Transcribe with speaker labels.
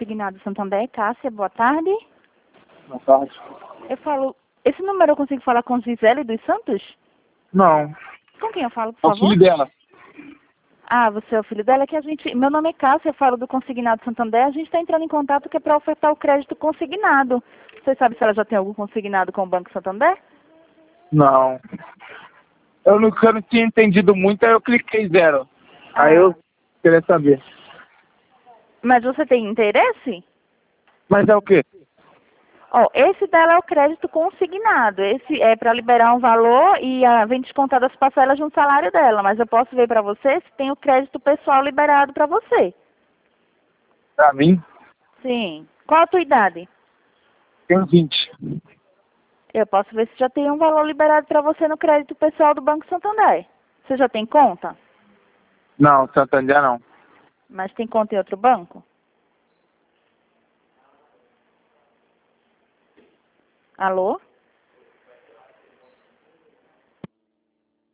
Speaker 1: Consignado Santander, Cássia, boa tarde.
Speaker 2: Boa tarde.
Speaker 1: Eu falo... Esse número eu consigo falar com Gisele dos Santos?
Speaker 2: Não.
Speaker 1: Com quem eu falo, por
Speaker 2: É o
Speaker 1: favor?
Speaker 2: filho dela.
Speaker 1: Ah, você é o filho dela? Que a gente... Meu nome é Cássia, eu falo do Consignado Santander. A gente está entrando em contato que é para ofertar o crédito consignado. Você sabe se ela já tem algum consignado com o Banco Santander?
Speaker 2: Não. Eu não tinha entendido muito, aí eu cliquei 0. Aí eu queria saber.
Speaker 1: Mas você tem interesse?
Speaker 2: Mas é o quê?
Speaker 1: Ó, esse dela é o crédito consignado. Esse é para liberar um valor e vem descontar das parcelas de um salário dela. Mas eu posso ver para você se tem o crédito pessoal liberado para você.
Speaker 2: Pra mim,
Speaker 1: Sim. Qual a tua idade?
Speaker 2: tem 20.
Speaker 1: Eu posso ver se já tem um valor liberado para você no crédito pessoal do Banco Santander. Você já tem conta?
Speaker 2: Não, Santander não.
Speaker 1: Mas tem conta em outro banco? Alô?